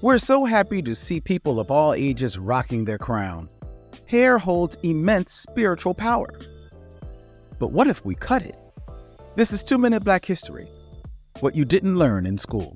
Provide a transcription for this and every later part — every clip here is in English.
We're so happy to see people of all ages rocking their crown. Hair holds immense spiritual power. But what if we cut it? This is 2 Minute Black History. What you didn't learn in school.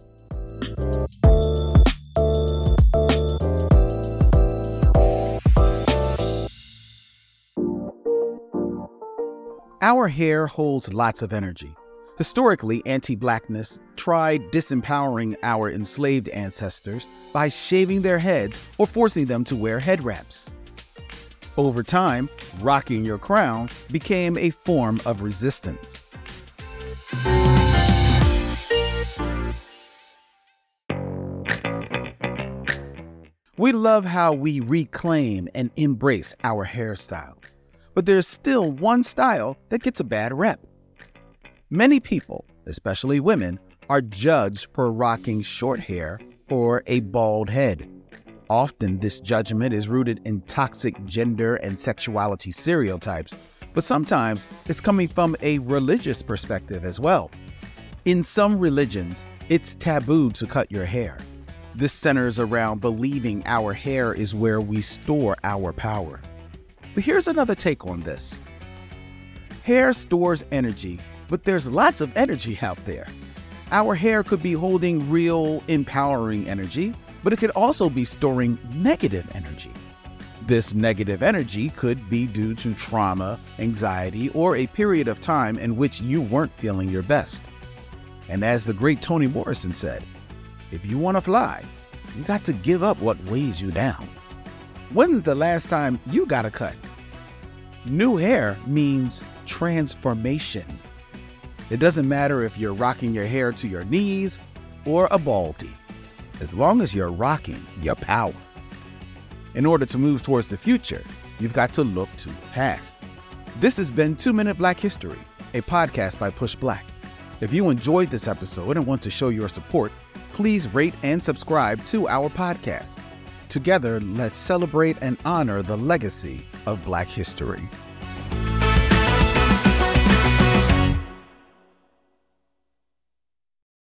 Our hair holds lots of energy. Historically, anti-Blackness tried disempowering our enslaved ancestors by shaving their heads or forcing them to wear head wraps. Over time, rocking your crown became a form of resistance. We love how we reclaim and embrace our hairstyles, but there's still one style that gets a bad rep. Many people, especially women, are judged for rocking short hair or a bald head. Often this judgment is rooted in toxic gender and sexuality stereotypes, but sometimes it's coming from a religious perspective as well. In some religions, it's taboo to cut your hair. This centers around believing our hair is where we store our power. But here's another take on this. Hair stores energy, but there's lots of energy out there. Our hair could be holding real, empowering energy, but it could also be storing negative energy. This negative energy could be due to trauma, anxiety, or a period of time in which you weren't feeling your best. And as the great Toni Morrison said, if you want to fly, you got to give up what weighs you down. When's the last time you got a cut? New hair means transformation. It doesn't matter if you're rocking your hair to your knees or a baldy, as long as you're rocking your power. In order to move towards the future, you've got to look to the past. This has been 2 Minute Black History, a podcast by Push Black. If you enjoyed this episode and want to show your support, please rate and subscribe to our podcast. Together, let's celebrate and honor the legacy of Black history.